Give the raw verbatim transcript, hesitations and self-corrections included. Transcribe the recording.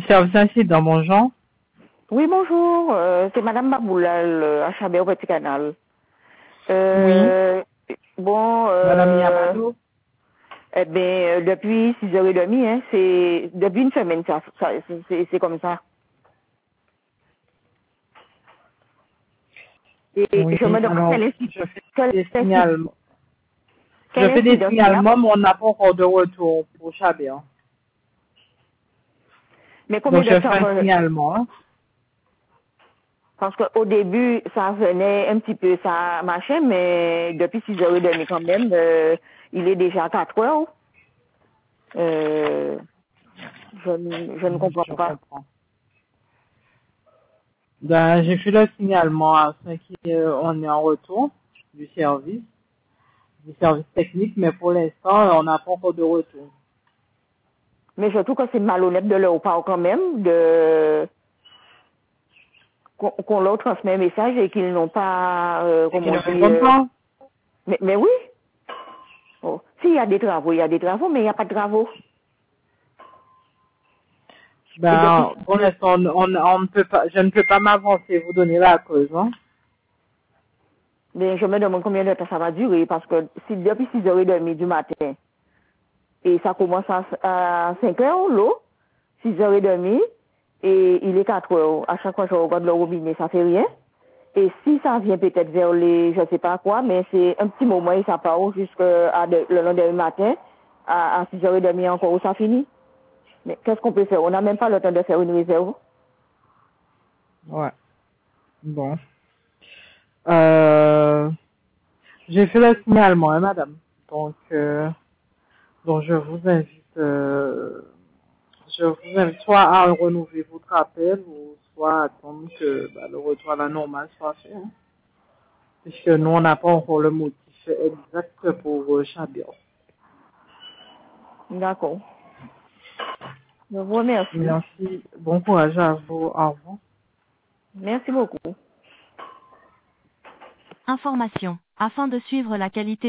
service incident, bonjour. Oui, bonjour. Euh, c'est Madame Baboulal, euh, à Chabert au Petit Canal. Euh, oui. Bon, euh, Madame Yamato. eh bien, euh, depuis six heures trente, hein, c'est depuis une semaine, ça, ça c'est c'est comme ça. Et Oui, je me demande alors, quel je incident, fais quel, des incident, signalements. Je quel fais des incident il y a. signalements, mais on n'a pas encore de retour pour Chabert. Mais combien Donc, de je fais temps, un euh, signalement. Hein. parce qu'au début, ça venait un petit peu, ça marchait, mais depuis six heures trente quand même, euh, il est déjà quatre heures. Euh, je, ne- je ne comprends Je pas. comprends. Ben, j'ai fait le signalement à ce qu'on est en retour du service, du service technique, mais pour l'instant, on n'a pas encore de retour. Mais surtout que c'est malhonnête de leur part quand même, de qu'on qu'on leur transmet un message et qu'ils n'ont pas, euh, Et comme qu'ils on ne dit, répondent euh, pas? mais, mais oui. Oh. S'il y a des travaux, il y a des travaux, mais il n'y a pas de travaux. Et depuis, Ben, pour l'instant, on, on, on ne peut pas, je ne peux pas m'avancer, vous donner la cause, hein. mais je me demande combien de temps ça va durer, parce que si depuis six heures trente du matin, et ça commence à, à cinq heures, l'eau, six heures trente, et il est quatre heures. À chaque fois que je regarde le robinet, ça fait rien. Et si ça vient peut-être vers les, je sais pas quoi, mais c'est un petit moment et ça part jusqu'à de- le lendemain matin, à, à six heures trente encore, où ça finit. Mais qu'est-ce qu'on peut faire? On n'a même pas le temps de faire une réserve. Ouais. Bon. Euh, j'ai fait le signalement, hein, madame. Donc, euh, donc je vous invite, euh, je vous invite soit à renouveler votre appel ou soit à attendre que bah, le retour à la normale soit fait. Hein, puisque nous, on n'a pas encore le motif exact pour euh, Chabert. D'accord. Je vous remercie. Merci. Bon courage à vous. Au revoir. Merci beaucoup. Information. Afin de suivre la qualité